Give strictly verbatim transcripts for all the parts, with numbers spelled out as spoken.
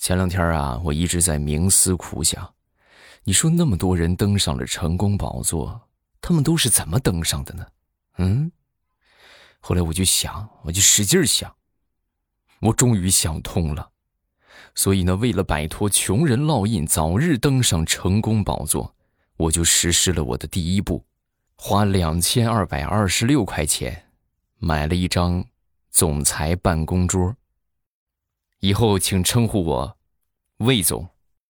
前两天啊，我一直在冥思苦想，你说那么多人登上了成功宝座，他们都是怎么登上的呢？嗯，后来我就想，我就使劲想，我终于想通了。所以呢，为了摆脱穷人烙印，早日登上成功宝座，我就实施了我的第一步，花两千二百二十六块钱买了一张总裁办公桌。以后请称呼我魏总。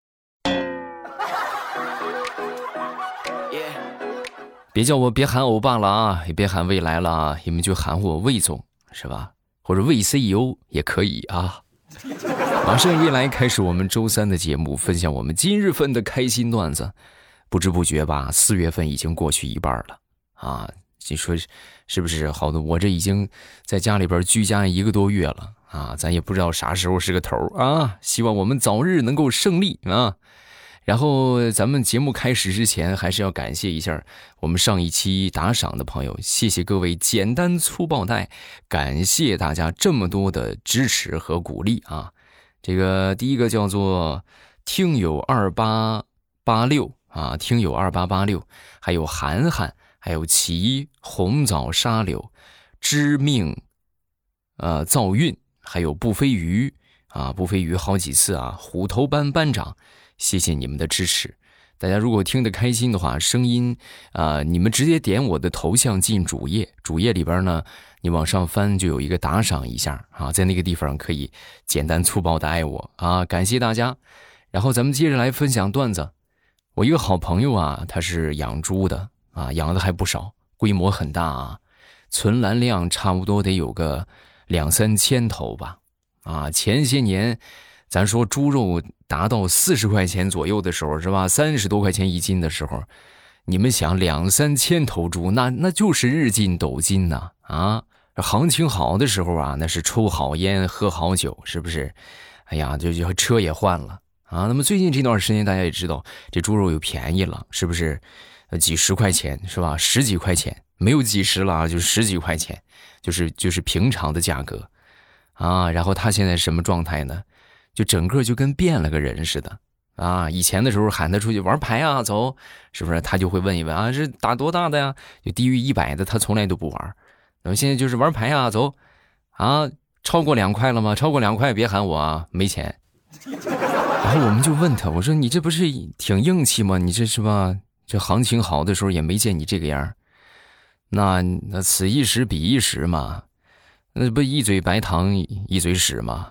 别叫我别喊欧巴了啊，也别喊未来了啊，你们就喊我魏总，是吧？或者魏 C E O 也可以啊。马上未来开始我们周三的节目，分享我们今日份的开心段子。不知不觉吧，四月份已经过去一半了啊！你说是不是？好的，我这已经在家里边居家一个多月了啊，咱也不知道啥时候是个头啊！希望我们早日能够胜利啊！然后咱们节目开始之前，还是要感谢一下我们上一期打赏的朋友，谢谢各位简单粗暴带，感谢大家这么多的支持和鼓励啊！这个第一个叫做听友二八八六啊，听友二八八六，还有涵涵，还有齐红枣沙柳，知命，呃，造运，还有不飞鱼啊，不飞鱼好几次啊，虎头班班长，谢谢你们的支持。大家如果听得开心的话，声音啊、呃，你们直接点我的头像进主页，主页里边呢，你往上翻就有一个打赏一下啊，在那个地方可以简单粗暴的爱我啊，感谢大家。然后咱们接着来分享段子。我一个好朋友啊，他是养猪的啊，养的还不少，规模很大啊，存栏量差不多得有个两三千头吧。啊，前些年咱说猪肉达到四十块钱左右的时候，是吧？三十多块钱一斤的时候，你们想两三千头猪，那那就是日进斗金呐！啊，行情好的时候啊，那是抽好烟喝好酒，是不是？哎呀，就就车也换了。啊，那么最近这段时间大家也知道，这猪肉又便宜了，是不是？呃，几十块钱是吧？十几块钱，没有几十了啊，就十几块钱，就是就是平常的价格，啊。然后他现在什么状态呢？就整个就跟变了个人似的啊！以前的时候喊他出去玩牌啊，走，是不是？他就会问一问啊，是打多大的呀？就低于一百的，他从来都不玩。那么现在就是玩牌啊，走，啊，超过两块了吗？超过两块别喊我啊，没钱。然后我们就问他，我说你这不是挺硬气吗？你这是吧？这行情好的时候也没见你这个样。那那此一时彼一时嘛，那不一嘴白糖一嘴屎吗？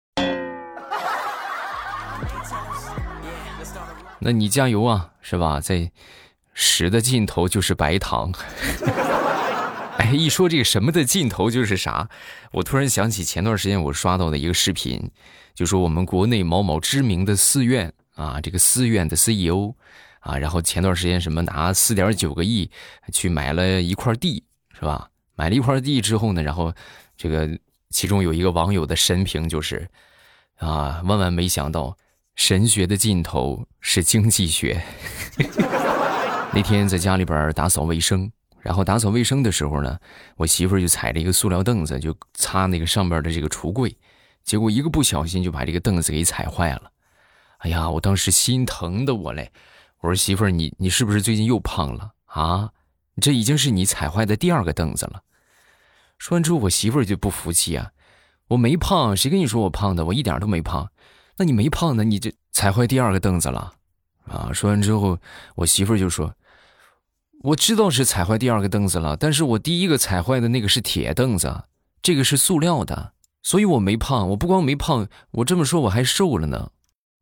那你加油啊，是吧？在屎的尽头就是白糖。哎，一说这个什么的尽头就是啥，我突然想起前段时间我刷到的一个视频，就说我们国内某某知名的寺院啊，这个寺院的 C E O 啊，然后前段时间什么拿 四点九个亿去买了一块地，是吧？买了一块地之后呢，然后这个其中有一个网友的神评就是啊，万万没想到神学的尽头是经济学。那天在家里边打扫卫生，然后打扫卫生的时候呢，我媳妇儿就踩着一个塑料凳子就擦那个上边的这个橱柜，结果一个不小心就把这个凳子给踩坏了。哎呀，我当时心疼的我嘞，我说媳妇儿，你你是不是最近又胖了啊？这已经是你踩坏的第二个凳子了。说完之后，我媳妇儿就不服气啊，我没胖，谁跟你说我胖的？我一点都没胖。那你没胖呢，你这踩坏第二个凳子了啊？说完之后，我媳妇儿就说，我知道是踩坏第二个凳子了，但是我第一个踩坏的那个是铁凳子，这个是塑料的，所以我没胖。我不光没胖，我这么说我还瘦了呢。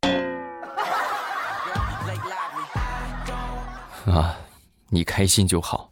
啊，你开心就好。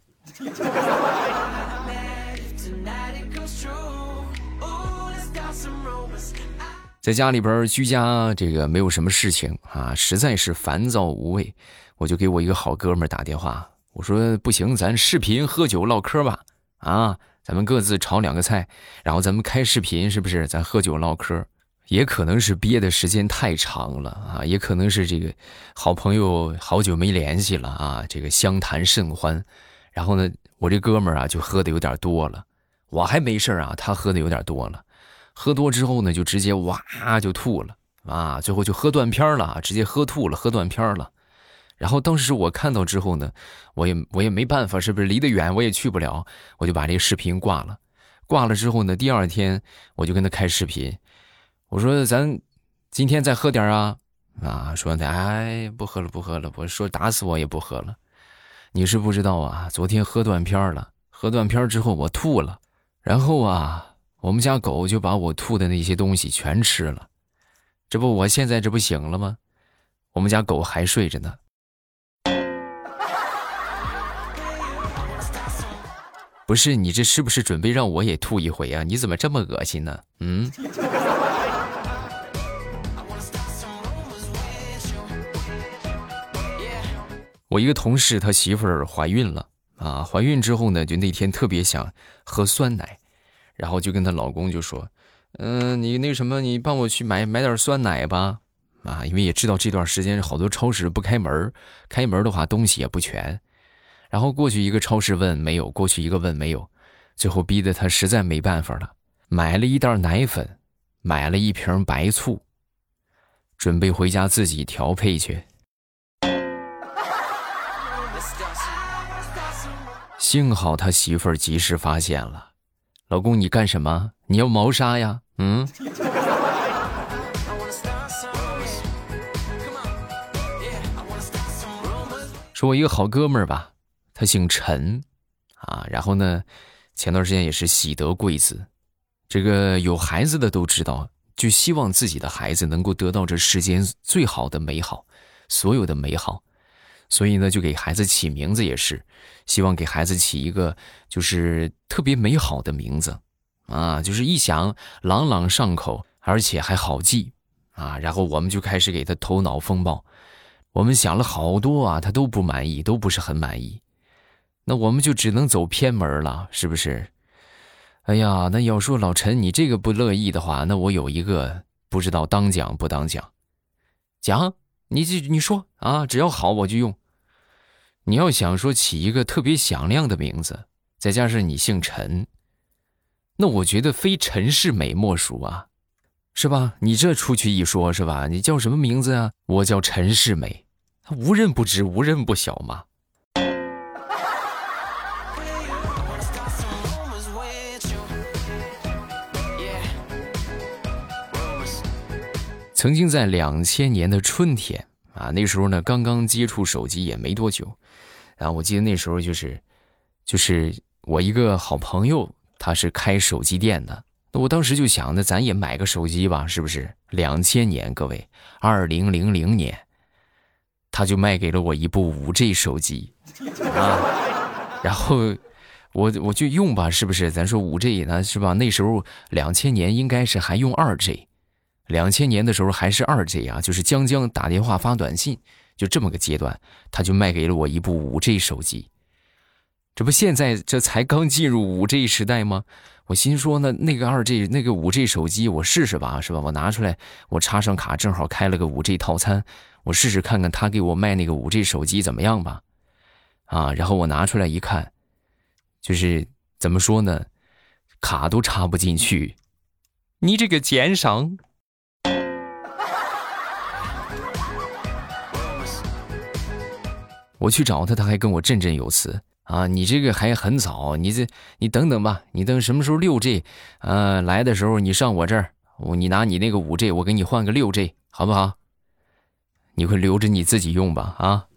在家里边居家，这个没有什么事情啊，实在是烦躁无味，我就给我一个好哥们儿打电话，我说不行，咱视频喝酒唠嗑吧，啊，咱们各自炒两个菜，然后咱们开视频，是不是？咱喝酒唠嗑。也可能是憋的时间太长了啊，也可能是这个好朋友好久没联系了啊，这个相谈甚欢。然后呢，我这哥们儿啊就喝的有点多了，我还没事啊，他喝的有点多了。喝多之后呢，就直接哇就吐了啊，最后就喝断片了，直接喝吐了，喝断片了。然后当时我看到之后呢，我也我也没办法，是不是离得远我也去不了，我就把这个视频挂了。挂了之后呢，第二天我就跟他开视频，我说咱今天再喝点啊，啊，说哎不喝了不喝了，我说打死我也不喝了。你是不知道啊，昨天喝断片了，喝断片之后我吐了，然后啊，我们家狗就把我吐的那些东西全吃了，这不我现在这不醒了吗？我们家狗还睡着呢。不是你这是不是准备让我也吐一回啊？你怎么这么恶心呢？嗯。我一个同事他媳妇儿怀孕了啊，怀孕之后呢，就那天特别想喝酸奶，然后就跟她老公就说，嗯、呃，你那什么，你帮我去买买点酸奶吧，啊，因为也知道这段时间好多超市不开门，开门的话东西也不全，然后过去一个超市问没有，过去一个问没有，最后逼得他实在没办法了，买了一袋奶粉，买了一瓶白醋，准备回家自己调配去。幸好他媳妇儿及时发现了，老公你干什么？你要谋杀呀？嗯。说我一个好哥们儿吧，他姓陈啊，然后呢，前段时间也是喜得贵子，这个有孩子的都知道，就希望自己的孩子能够得到这世间最好的美好，所有的美好。所以呢，就给孩子起名字也是希望给孩子起一个就是特别美好的名字啊，就是一想朗朗上口，而且还好记啊。然后我们就开始给他头脑风暴，我们想了好多啊，他都不满意，都不是很满意。那我们就只能走偏门了，是不是？哎呀，那要说老陈你这个不乐意的话，那我有一个不知道当讲不当讲。讲你你说啊，只要好我就用。你要想说起一个特别响亮的名字，再加上你姓陈，那我觉得非陈世美莫属啊，是吧？你这出去一说，是吧？你叫什么名字啊？我叫陈世美，无人不知无人不晓嘛。曾经在两千年的春天啊，那时候呢刚刚接触手机也没多久，然后我记得那时候就是就是我一个好朋友，他是开手机店的，那我当时就想，那咱也买个手机吧，是不是？两千年，各位，二零零零年，他就卖给了我一部五 G 手机啊，然后我我就用吧，是不是？咱说五 G 呢，是吧？那时候两千年应该是还用二 G。两千年的时候还是二 G 啊，就是将将打电话发短信，就这么个阶段，他就卖给了我一部五 G 手机。这不现在这才刚进入五 G 时代吗？我心说呢，那个二 G 那个五 G 手机我试试吧，是吧？我拿出来，我插上卡，正好开了个五 G 套餐，我试试看看他给我卖那个五 G 手机怎么样吧。啊，然后我拿出来一看，就是怎么说呢，卡都插不进去，你这个奸商！我去找他，他还跟我振振有词啊！你这个还很早，你这你等等吧，你等什么时候六 G， 呃，来的时候你上我这儿，我你拿你那个五 G， 我给你换个六 G， 好不好？你会留着你自己用吧？啊！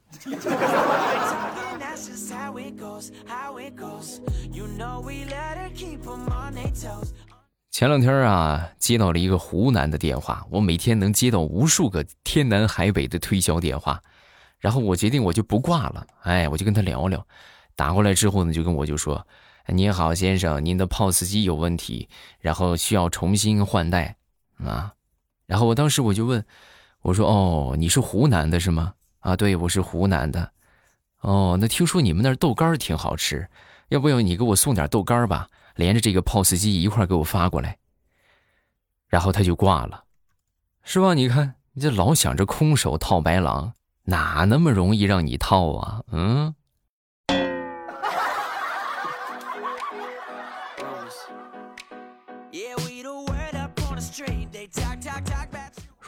前两天啊，接到了一个湖南的电话，我每天能接到无数个天南海北的推销电话。然后我决定我就不挂了，哎，我就跟他聊聊。打过来之后呢，就跟我就说：“您好，先生，您的 P O S 机有问题，然后需要重新换代啊。”然后我当时我就问，我说：“哦，你是湖南的是吗？”啊，对，我是湖南的。哦，那听说你们那儿豆干挺好吃，要不要你给我送点豆干吧？连着这个 P O S 机一块给我发过来。然后他就挂了，是吧？你看，你这老想着空手套白狼。哪那么容易让你套啊？嗯。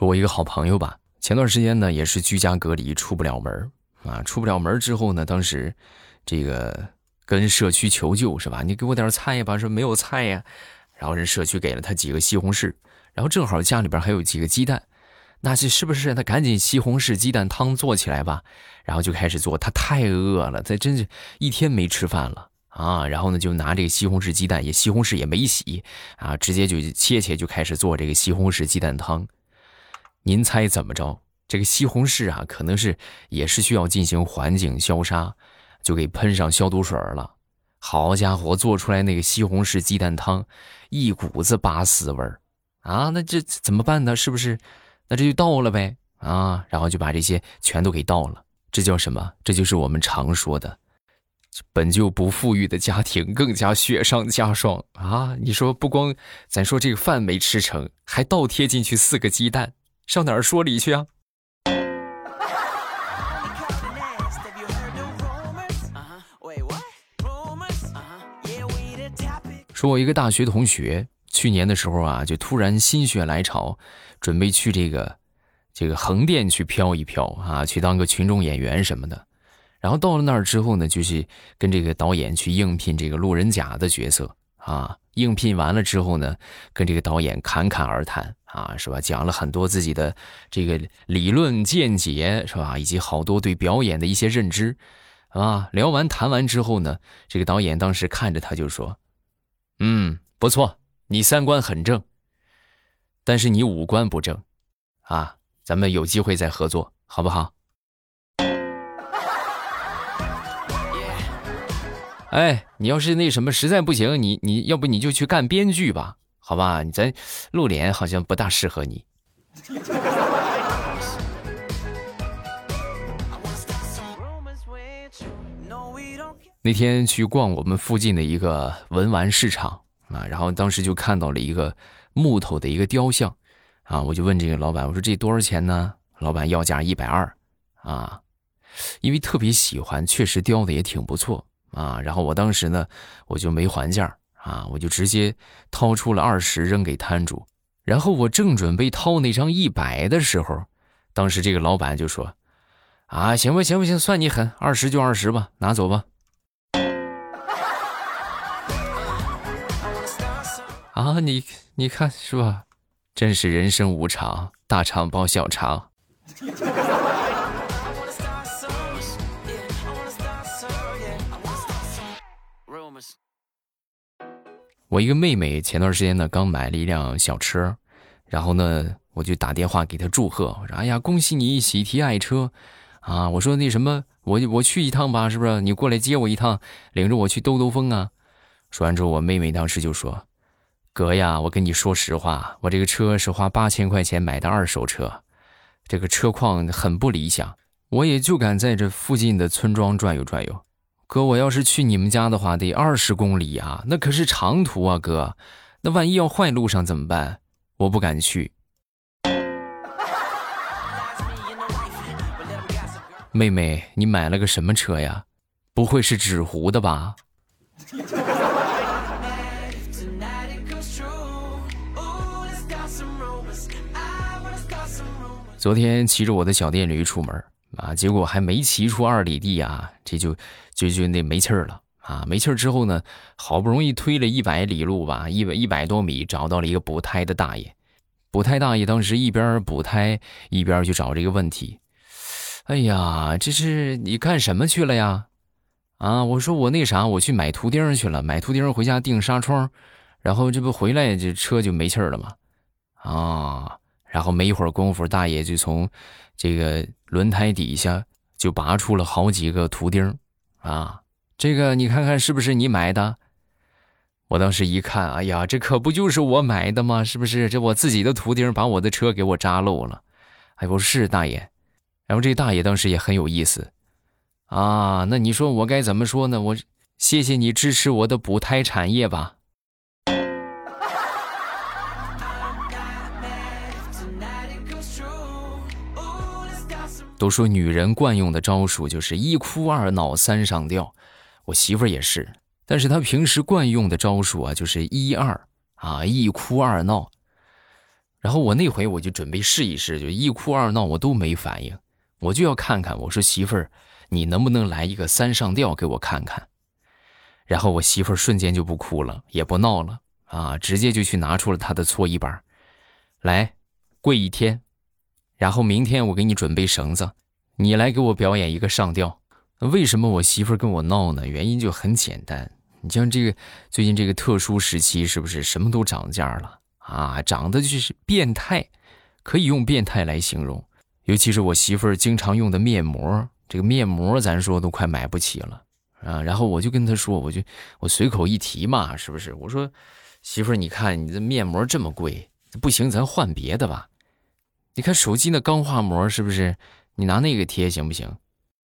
说我一个好朋友吧，前段时间呢也是居家隔离，出不了门啊，出不了门之后呢，当时这个跟社区求救是吧？你给我点菜吧，说没有菜呀，然后人社区给了他几个西红柿，然后正好家里边还有几个鸡蛋，那是是不是他赶紧西红柿鸡蛋汤做起来吧？然后就开始做，他太饿了，他真是一天没吃饭了啊！然后呢，就拿这个西红柿鸡蛋，也西红柿也没洗啊，直接就切切就开始做这个西红柿鸡蛋汤。您猜怎么着？这个西红柿啊，可能是也是需要进行环境消杀，就给喷上消毒水了。好家伙，做出来那个西红柿鸡蛋汤，一股子拔丝味儿啊！那这怎么办呢？是不是？那这就倒了呗啊！然后就把这些全都给倒了。这叫什么？这就是我们常说的，本就不富裕的家庭更加雪上加霜啊！你说不光咱说这个饭没吃成，还倒贴进去四个鸡蛋，上哪儿说理去啊？说我一个大学同学，去年的时候啊，就突然心血来潮，准备去这个这个横店去飘一飘啊，去当个群众演员什么的。然后到了那儿之后呢，就是跟这个导演去应聘这个路人甲的角色啊。应聘完了之后呢，跟这个导演侃侃而谈啊，是吧？讲了很多自己的这个理论见解，是吧？以及好多对表演的一些认知啊。聊完谈完之后呢，这个导演当时看着他就说：“嗯，不错，你三观很正，但是你五官不正啊。咱们有机会再合作，好不好？”哎，你要是那什么实在不行，你你要不你就去干编剧吧，好吧？你咱露脸好像不大适合你。那天去逛我们附近的一个文玩市场啊，然后当时就看到了一个木头的一个雕像啊，我就问这个老板，我说这多少钱呢？老板要价一百二啊，因为特别喜欢，确实雕的也挺不错。啊，然后我当时呢，我就没还价啊，我就直接掏出了二十扔给摊主，然后我正准备掏那张一百的时候，当时这个老板就说：“啊，行吧，行吧，行，算你狠，二十就二十吧，拿走吧。”啊，你你看是吧？真是人生无常，大肠包小肠。我一个妹妹前段时间呢刚买了一辆小车，然后呢我就打电话给她祝贺，我说：“哎呀，恭喜你喜提爱车啊！”我说那什么，我我去一趟吧，是不是？你过来接我一趟，领着我去兜兜风啊。说完之后，我妹妹当时就说：“哥呀，我跟你说实话，我这个车是花八千块钱买的二手车，这个车况很不理想，我也就敢在这附近的村庄转悠转悠。哥，我要是去你们家的话，得二十公里啊，那可是长途啊，哥，那万一要坏路上怎么办？我不敢去。”妹妹，你买了个什么车呀？不会是纸糊的吧？昨天骑着我的小电驴出门啊，结果还没骑出二里地啊，这就就就那没气儿了啊！没气儿之后呢，好不容易推了一百里路吧，一百一百多米，找到了一个补胎的大爷。补胎大爷当时一边补胎一边去找这个问题。哎呀，这是你干什么去了呀？啊，我说我那啥，我去买图钉去了，买图钉回家钉纱窗，然后这不回来这车就没气儿了吗？啊！然后没一会儿功夫，大爷就从这个轮胎底下就拔出了好几个图钉啊，这个你看看是不是你买的？我当时一看，哎呀，这可不就是我买的吗？是不是？这我自己的图钉把我的车给我扎漏了。哎，我说是大爷。然后这大爷当时也很有意思啊，那你说我该怎么说呢？我谢谢你支持我的补胎产业吧。都说女人惯用的招数就是一哭二闹三上吊，我媳妇儿也是，但是她平时惯用的招数啊就是一二啊，一哭二闹。 然后我那回我就准备试一试，就一哭二闹我都没反应，我就要看看，我说媳妇儿，你能不能来一个三上吊给我看看？然后我媳妇儿瞬间就不哭了，也不闹了啊，直接就去拿出了她的搓衣板，来跪一天，然后明天我给你准备绳子，你来给我表演一个上吊。为什么我媳妇儿跟我闹呢？原因就很简单，你像这个最近这个特殊时期，是不是什么都涨价了啊？涨的就是变态，可以用变态来形容。尤其是我媳妇儿经常用的面膜，这个面膜咱说都快买不起了啊。然后我就跟她说，我就我随口一提嘛，是不是？我说媳妇儿，你看你这面膜这么贵，不行，咱换别的吧。你看手机那钢化膜是不是？你拿那个贴行不行？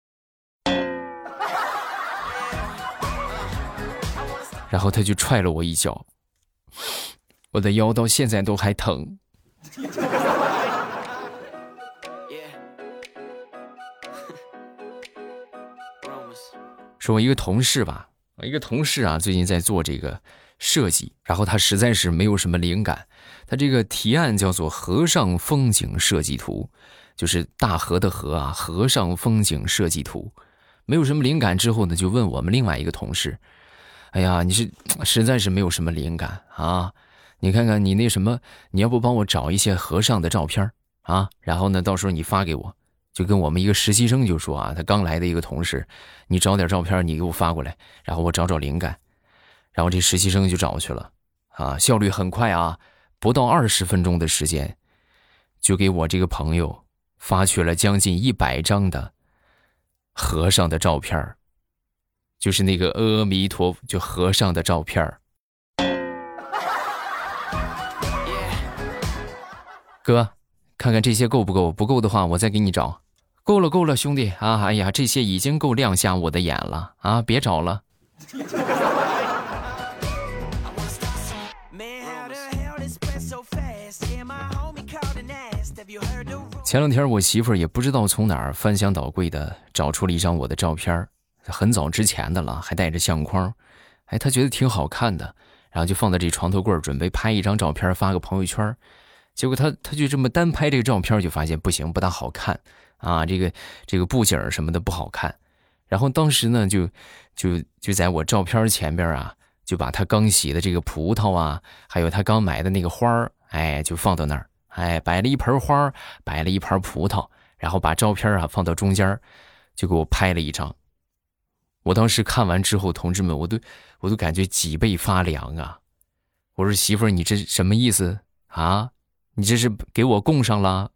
然后他就踹了我一脚，我的腰到现在都还疼。说我一个同事吧，我一个同事啊，最近在做这个设计，然后他实在是没有什么灵感，他这个提案叫做河上风景设计图，就是大河的河啊，河上风景设计图，没有什么灵感之后呢，就问我们另外一个同事，哎呀，你是实在是没有什么灵感啊，你看看你那什么，你要不帮我找一些河上的照片啊，然后呢到时候你发给我。就跟我们一个实习生就说啊，他刚来的一个同事，你找点照片你给我发过来，然后我找找灵感。然后这实习生就找去了啊，效率很快啊，不到二十分钟的时间就给我这个朋友发去了将近一百张的和尚的照片，就是那个阿弥陀佛就和尚的照片。哥，看看这些够不够，不够的话我再给你找。够了够了兄弟啊，哎呀，这些已经够亮瞎我的眼了啊，别找了。前两天我媳妇儿也不知道从哪儿翻箱倒柜的找出了一张我的照片，很早之前的了，还带着相框，哎，她觉得挺好看的，然后就放在这床头柜，准备拍一张照片发个朋友圈。结果他他就这么单拍这个照片，就发现不行，不大好看啊，这个这个布景什么的不好看。然后当时呢，就就就在我照片前边啊，就把他刚洗的这个葡萄啊，还有他刚买的那个花儿，哎，就放到那儿，哎，摆了一盆花，摆了一盘葡萄，然后把照片啊放到中间，就给我拍了一张。我当时看完之后，同志们，我都我都感觉脊背发凉啊！我说媳妇儿，你这什么意思啊？你这是给我供上了？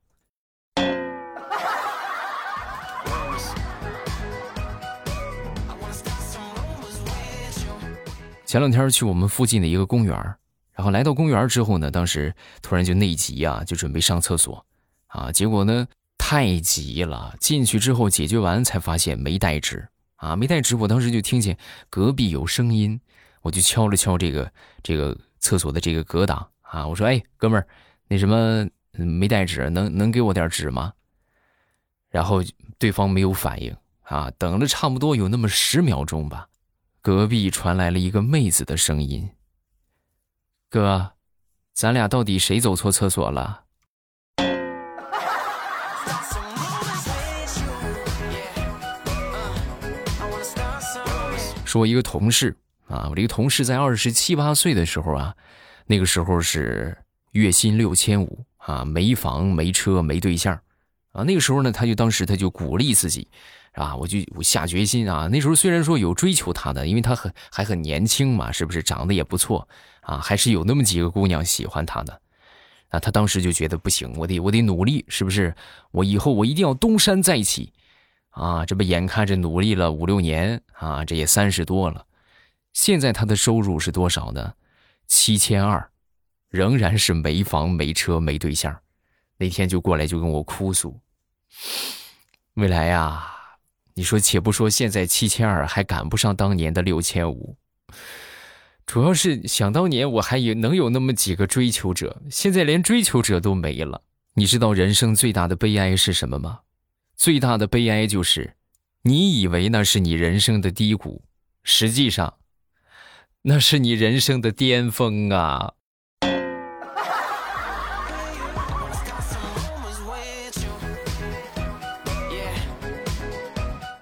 前两天去我们附近的一个公园，然后来到公园之后呢，当时突然就内急啊，就准备上厕所啊，结果呢太急了，进去之后解决完才发现没带纸啊，没带纸，我当时就听见隔壁有声音，我就敲了敲这个这个厕所的这个隔挡啊，我说哎哥们儿。那什么没带纸，能能给我点纸吗？然后对方没有反应啊，等了差不多有那么十秒钟吧，隔壁传来了一个妹子的声音：“哥，咱俩到底谁走错厕所了？”说我一个同事啊，我这个同事在二十七八岁的时候啊，那个时候是。月薪六千五啊，没房没车没对象啊，那个时候呢，他就当时他就鼓励自己啊，我就我下决心啊。那时候虽然说有追求他的，因为他很还很年轻嘛，是不是长得也不错啊，还是有那么几个姑娘喜欢他的。啊，他当时就觉得不行，我得我得努力，是不是？我以后我一定要东山再起啊！这不眼看着努力了五六年啊，这也三十多了，现在他的收入是多少呢？七千二。仍然是没房没车没对象，那天就过来就跟我哭诉，未来呀，你说且不说现在七千二还赶不上当年的六千五，主要是想当年我还有能有那么几个追求者，现在连追求者都没了。你知道人生最大的悲哀是什么吗？最大的悲哀就是你以为那是你人生的低谷，实际上那是你人生的巅峰啊。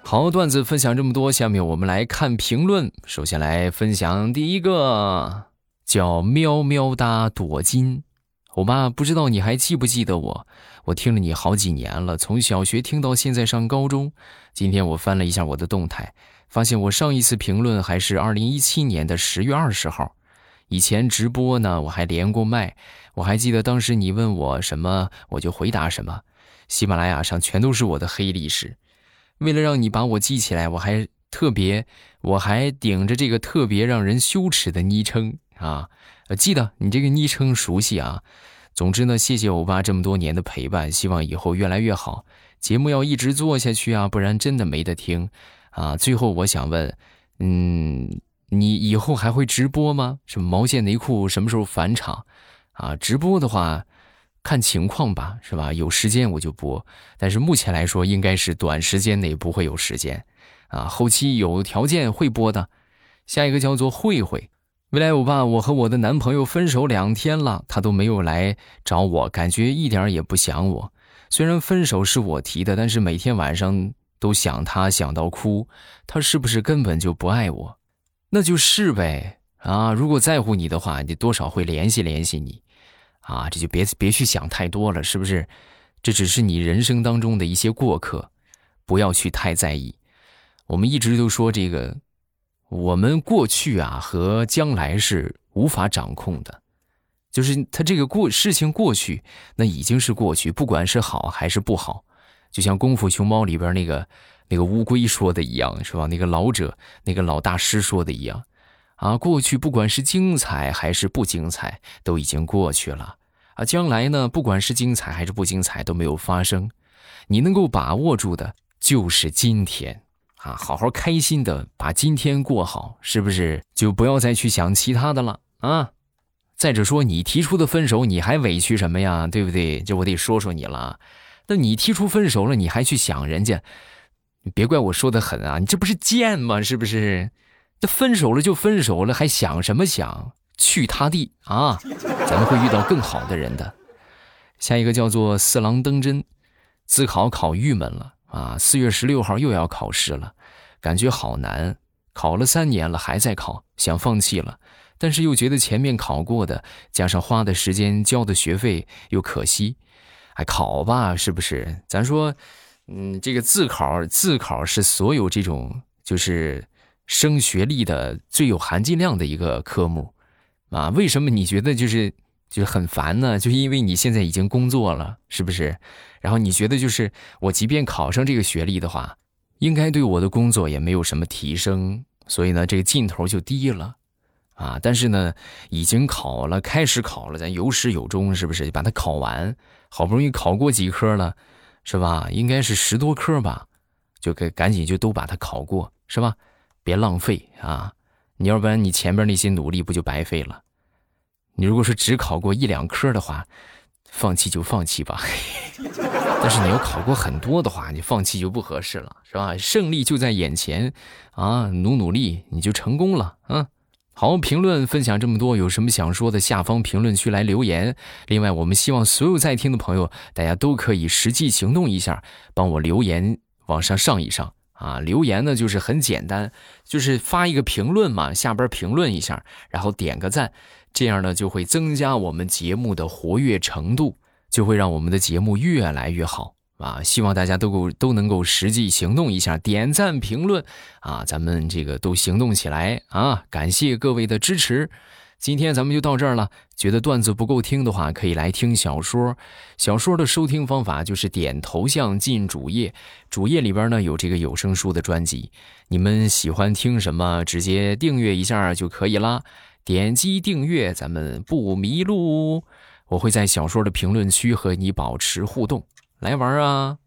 好，段子分享这么多，下面我们来看评论。首先来分享第一个，叫喵喵哒躲金。欧巴，不知道你还记不记得我？我听了你好几年了，从小学听到现在上高中。今天我翻了一下我的动态，发现我上一次评论还是二零一七年的十月二十号。以前直播呢，我还连过麦，我还记得当时你问我什么，我就回答什么。喜马拉雅上全都是我的黑历史。为了让你把我记起来，我还特别，我还顶着这个特别让人羞耻的昵称啊！记得你这个昵称熟悉啊。总之呢，谢谢欧巴这么多年的陪伴，希望以后越来越好，节目要一直做下去啊，不然真的没得听啊。最后我想问，嗯，你以后还会直播吗？什么毛线内裤什么时候返场啊？直播的话看情况吧，是吧？有时间我就播，但是目前来说应该是短时间内不会有时间啊，后期有条件会播的。下一个叫做慧慧，未来欧巴，我和我的男朋友分手两天了，他都没有来找我，感觉一点也不想我。虽然分手是我提的，但是每天晚上都想他，想到哭，他是不是根本就不爱我？那就是呗啊！如果在乎你的话，你多少会联系联系你啊，这就别别去想太多了，是不是？这只是你人生当中的一些过客，不要去太在意。我们一直都说这个，我们过去啊和将来是无法掌控的，就是他这个过事情过去，那已经是过去，不管是好还是不好。就像《功夫熊猫》里边那个那个乌龟说的一样，是吧？那个老者，那个老大师说的一样。啊，过去不管是精彩还是不精彩，都已经过去了。啊，将来呢，不管是精彩还是不精彩，都没有发生。你能够把握住的就是今天啊，好好开心的把今天过好，是不是？就不要再去想其他的了啊。再者说，你提出的分手，你还委屈什么呀？对不对？这我得说说你了。那你提出分手了，你还去想人家，你别怪我说的狠啊，你这不是贱吗？是不是？这分手了就分手了，还想什么想？去他地啊！咱们会遇到更好的人的。下一个叫做四郎登真，自考考郁闷了啊！四月十六号又要考试了，感觉好难，考了三年了还在考，想放弃了，但是又觉得前面考过的，加上花的时间交的学费又可惜，哎，考吧，是不是？咱说，嗯，这个自考，自考是所有这种就是升学历的最有含金量的一个科目啊。为什么你觉得就是就是很烦呢？就因为你现在已经工作了，是不是？然后你觉得就是我即便考上这个学历的话，应该对我的工作也没有什么提升，所以呢这个劲头就低了啊。但是呢已经考了，开始考了，咱有始有终，是不是？把它考完，好不容易考过几科了，是吧？应该是十多科吧，就给赶紧就都把它考过，是吧？别浪费啊！你要不然你前边那些努力不就白费了？你如果说只考过一两科的话，放弃就放弃吧。但是你要考过很多的话，你放弃就不合适了，是吧？胜利就在眼前啊，努努力你就成功了啊！好，评论分享这么多，有什么想说的，下方评论区来留言。另外，我们希望所有在听的朋友，大家都可以实际行动一下，帮我留言往上上一上。啊，留言呢就是很简单，就是发一个评论嘛，下边评论一下，然后点个赞，这样呢就会增加我们节目的活跃程度，就会让我们的节目越来越好啊！希望大家都够都能够实际行动一下，点赞评论啊，咱们这个都行动起来啊！感谢各位的支持。今天咱们就到这儿了，觉得段子不够听的话，可以来听小说。小说的收听方法就是点头像进主页，主页里边呢有这个有声书的专辑，你们喜欢听什么直接订阅一下就可以啦，点击订阅咱们不迷路。我会在小说的评论区和你保持互动，来玩啊！